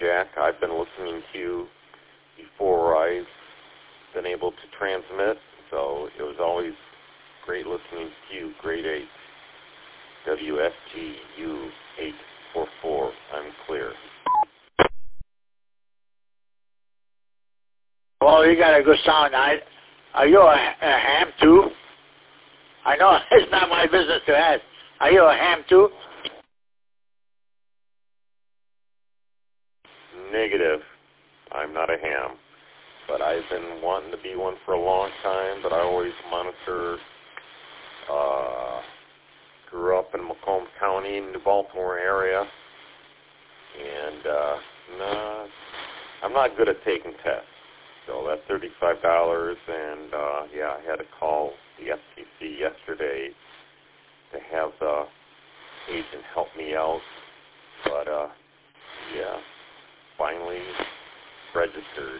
Jack. I've been listening to you before I've been able to transmit, so it was always great listening to you. Grade 8, WSGU 844. I'm clear. Well, you got a good sound. Are you a ham too? I know it's not my business to ask. Are you a ham too? Negative. I'm not a ham. But I've been wanting to be one for a long time, but I always monitor, grew up in Macomb County, New Baltimore area, and no, I'm not good at taking tests. So that's $35, and yeah, I had to call the FCC yesterday to have the agent help me out, but yeah, finally registered.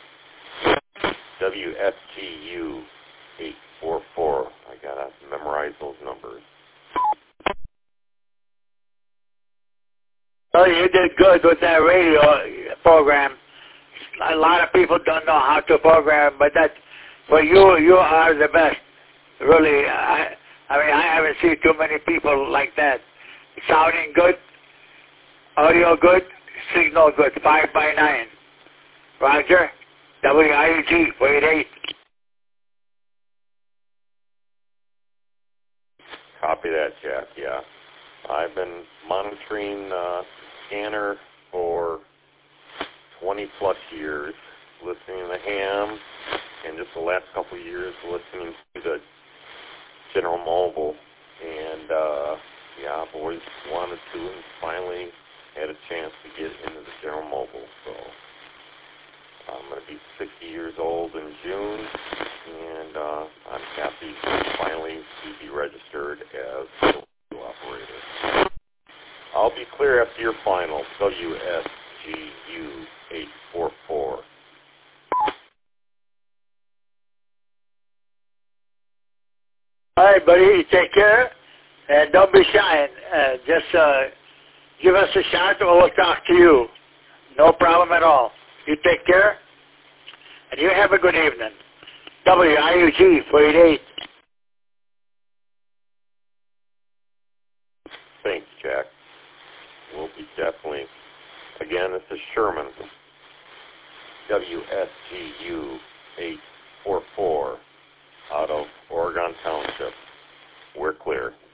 WSGU 844. I gotta memorize those numbers. Oh, you did good with that radio program. A lot of people don't know how to program, but that for you are the best. Really, I mean, I haven't seen too many people like that. Sounding good, audio good, signal good. 5 by 9. Roger. WIUG 48. Copy that, Jack. Yeah, I've been monitoring scanner for 20 plus years, listening to the ham, and just the last couple of years listening to the General Mobile. And yeah, I've always wanted to, and finally had a chance to get into the General Mobile. So I'm going to be 60 years old in June, and I'm happy finally to be registered as a radio operator. I'll be clear after your final, WSGU 844. All right, buddy. Take care, and don't be shy. Just give us a shot, or we'll talk to you. No problem at all. You take care, and you have a good evening. WIUG 48. Thanks, Jack. We'll be definitely. Again, this is Sherman. WSGU 844 out of Oregon Township. We're clear.